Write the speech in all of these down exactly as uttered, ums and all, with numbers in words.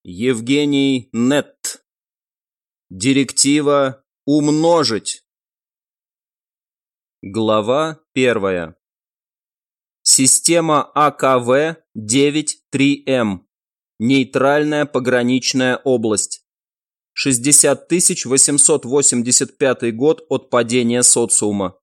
Евгений Нетт. Директива «Умножить». Глава первая. Система А К В девять три М. Нейтральная пограничная область. шестьдесят тысяч восемьсот восемьдесят пятый год от падения социума.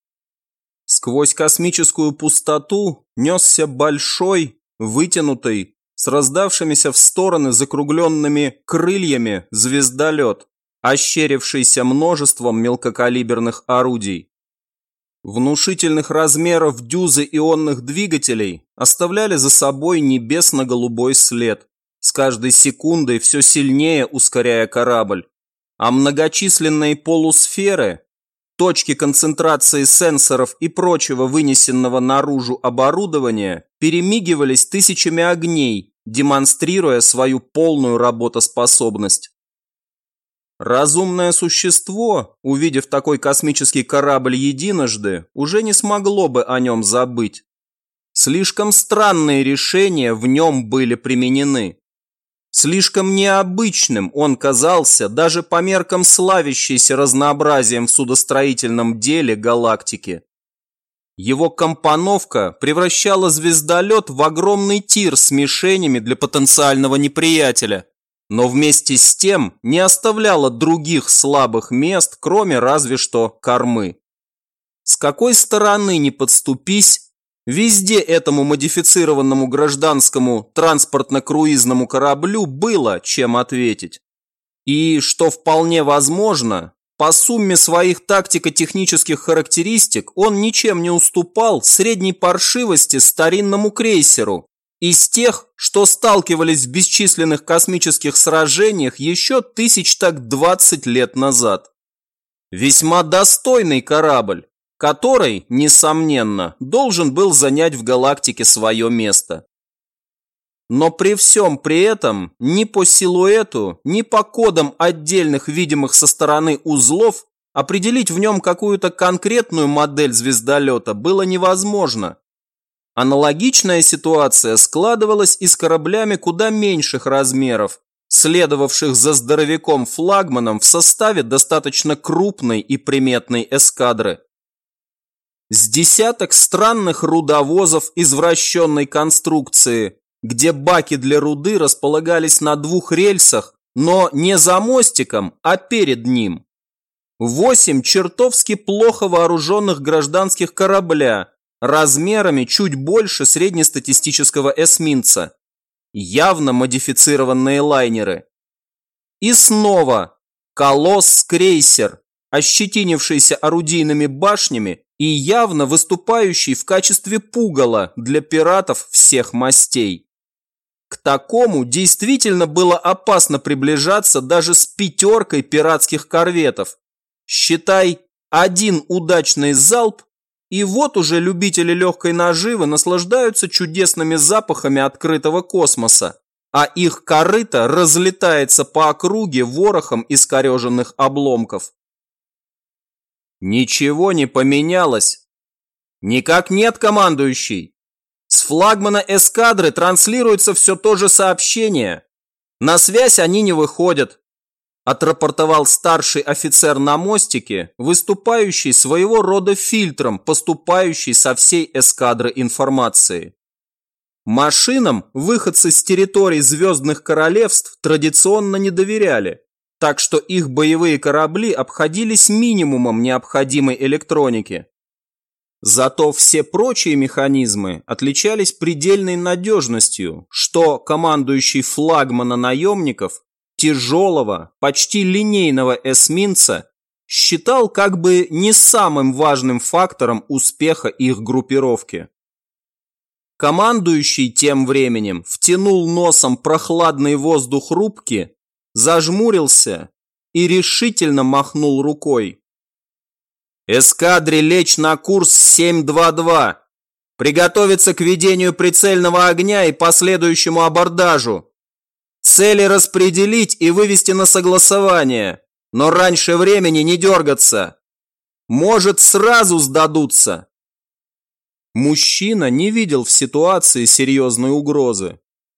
Сквозь космическую пустоту несся большой, вытянутый, с раздавшимися в стороны закругленными крыльями звездолет, ощерившийся множеством мелкокалиберных орудий. Внушительных размеров дюзы ионных двигателей оставляли за собой небесно-голубой след, с каждой секундой все сильнее ускоряя корабль, а многочисленные полусферы, точки концентрации сенсоров и прочего вынесенного наружу оборудования перемигивались тысячами огней, демонстрируя свою полную работоспособность. Разумное существо, увидев такой космический корабль единожды, уже не смогло бы о нем забыть. Слишком странные решения в нем были применены. Слишком необычным он казался даже по меркам славящейся разнообразием в судостроительном деле галактики. Его компоновка превращала звездолет в огромный тир с мишенями для потенциального неприятеля, но вместе с тем не оставляла других слабых мест, кроме разве что кормы. С какой стороны ни подступись, везде этому модифицированному гражданскому транспортно-круизному кораблю было чем ответить. И, что вполне возможно, по сумме своих тактико-технических характеристик он ничем не уступал средней паршивости старинному крейсеру из тех, что сталкивались в бесчисленных космических сражениях еще тысяч так двадцать лет назад. Весьма достойный корабль, который, несомненно, должен был занять в галактике свое место. Но при всем при этом ни по силуэту, ни по кодам отдельных видимых со стороны узлов определить в нем какую-то конкретную модель звездолета было невозможно. Аналогичная ситуация складывалась и с кораблями куда меньших размеров, следовавших за здоровяком-флагманом в составе достаточно крупной и приметной эскадры. С десяток странных рудовозов извращенной конструкции, где баки для руды располагались на двух рельсах, но не за мостиком, а перед ним. Восемь чертовски плохо вооруженных гражданских корабля, размерами чуть больше среднестатистического эсминца. Явно модифицированные лайнеры. И снова колосс-крейсер, ощетинившийся орудийными башнями и явно выступающий в качестве пугала для пиратов всех мастей. К такому действительно было опасно приближаться даже с пятеркой пиратских корветов. Считай, один удачный залп, и вот уже любители легкой наживы наслаждаются чудесными запахами открытого космоса, а их корыто разлетается по округе ворохом искореженных обломков. Ничего не поменялось. Никак нет, командующий. С флагмана эскадры транслируется все то же сообщение. На связь они не выходят, отрапортовал старший офицер на мостике, выступающий своего рода фильтром, поступающий со всей эскадры информации. Машинам выходцы с территорий звездных королевств традиционно не доверяли, так что их боевые корабли обходились минимумом необходимой электроники. Зато все прочие механизмы отличались предельной надежностью, что командующий флагмана наемников, тяжелого, почти линейного эсминца, считал как бы не самым важным фактором успеха их группировки. Командующий тем временем втянул носом прохладный воздух рубки, зажмурился и решительно махнул рукой. «Эскадре лечь на курс семь два два. Приготовиться к ведению прицельного огня и последующему абордажу. Цели распределить и вывести на согласование, но раньше времени не дергаться. Может, сразу сдадутся». Мужчина не видел в ситуации серьезной угрозы.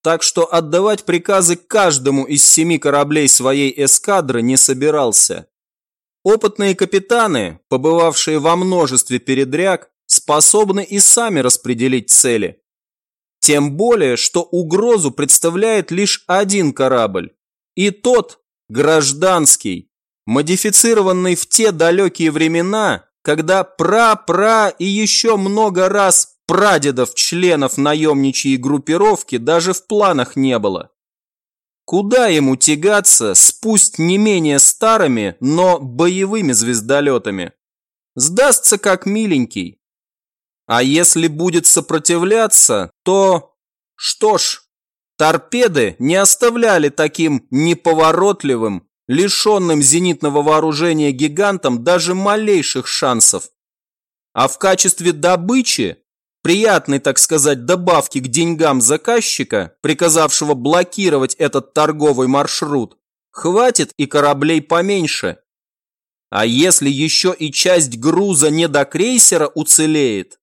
так что отдавать приказы каждому из семи кораблей своей эскадры не собирался. Опытные капитаны, побывавшие во множестве передряг, способны и сами распределить цели. Тем более, что угрозу представляет лишь один корабль, и тот гражданский, модифицированный в те далекие времена, когда пра-пра и еще много раз прадедов-членов наемничьей группировки даже в планах не было. Куда ему тягаться с пусть не менее старыми, но боевыми звездолетами? Сдастся как миленький. А если будет сопротивляться, то... Что ж, торпеды не оставляли таким неповоротливым, лишенным зенитного вооружения гигантам даже малейших шансов. А в качестве добычи, приятной, так сказать, добавки к деньгам заказчика, приказавшего блокировать этот торговый маршрут, хватит и кораблей поменьше. А если еще и часть груза не до крейсера уцелеет?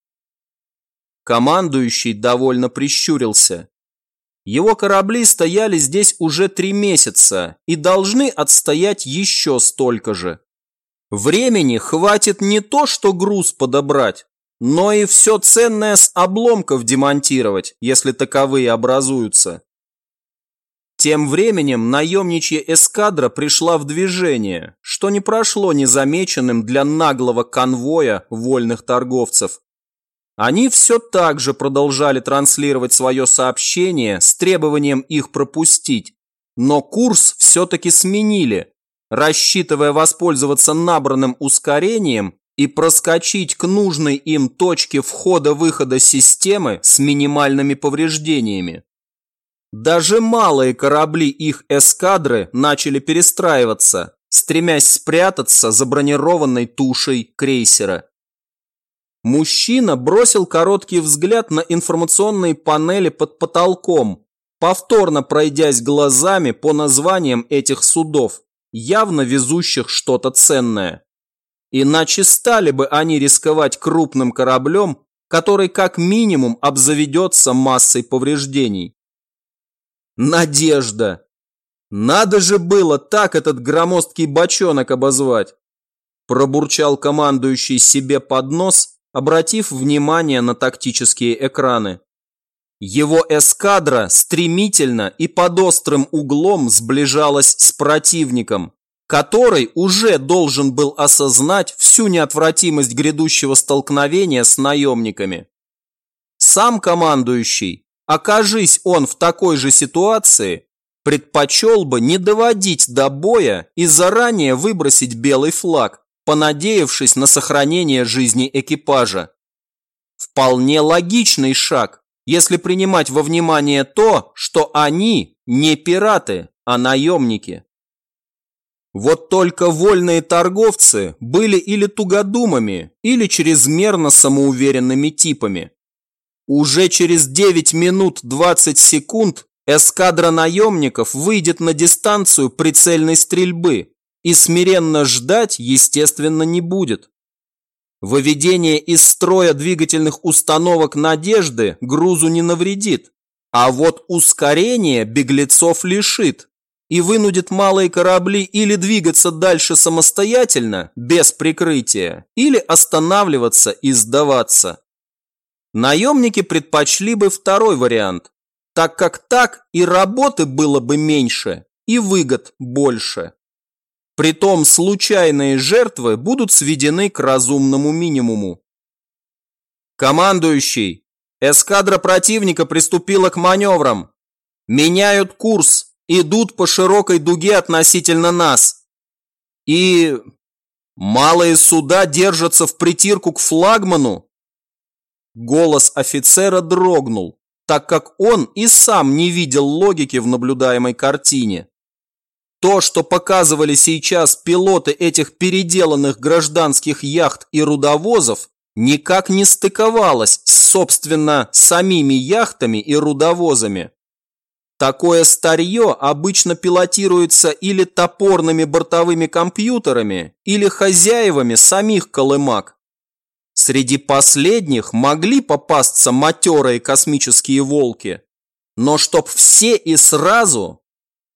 Командующий довольно прищурился. Его корабли стояли здесь уже три месяца и должны отстоять еще столько же. Времени хватит не то, что груз подобрать, но и все ценное с обломков демонтировать, если таковые образуются. Тем временем наемничья эскадра пришла в движение, что не прошло незамеченным для наглого конвоя вольных торговцев. Они все так же продолжали транслировать свое сообщение с требованием их пропустить, но курс все-таки сменили, рассчитывая воспользоваться набранным ускорением и проскочить к нужной им точке входа-выхода системы с минимальными повреждениями. Даже малые корабли их эскадры начали перестраиваться, стремясь спрятаться за бронированной тушей крейсера. Мужчина бросил короткий взгляд на информационные панели под потолком, повторно пройдясь глазами по названиям этих судов, явно везущих что-то ценное. Иначе стали бы они рисковать крупным кораблем, который как минимум обзаведется массой повреждений. Надежда! Надо же было так этот громоздкий бочонок обозвать! Пробурчал командующий себе под нос, обратив внимание на тактические экраны. Его эскадра стремительно и под острым углом сближалась с противником, который уже должен был осознать всю неотвратимость грядущего столкновения с наемниками. Сам командующий, окажись он в такой же ситуации, предпочел бы не доводить до боя и заранее выбросить белый флаг, понадеявшись на сохранение жизни экипажа. Вполне логичный шаг, если принимать во внимание то, что они не пираты, а наемники. Вот только вольные торговцы были или тугодумами, или чрезмерно самоуверенными типами. Уже через девять минут двадцать секунд эскадра наемников выйдет на дистанцию прицельной стрельбы, и смиренно ждать, естественно, не будет. Выведение из строя двигательных установок «Надежды» грузу не навредит, а вот ускорение беглецов лишит и вынудит малые корабли или двигаться дальше самостоятельно, без прикрытия, или останавливаться и сдаваться. Наемники предпочли бы второй вариант, так как так и работы было бы меньше, и выгод больше. Притом случайные жертвы будут сведены к разумному минимуму. Командующий, эскадра противника приступила к маневрам. Меняют курс, идут по широкой дуге относительно нас. И малые суда держатся в притирку к флагману. Голос офицера дрогнул, так как он и сам не видел логики в наблюдаемой картине. То, что показывали сейчас пилоты этих переделанных гражданских яхт и рудовозов, никак не стыковалось с, собственно, самими яхтами и рудовозами. Такое старье обычно пилотируется или топорными бортовыми компьютерами, или хозяевами самих колымаг. Среди последних могли попасться матерые космические волки, Но чтоб все и сразу,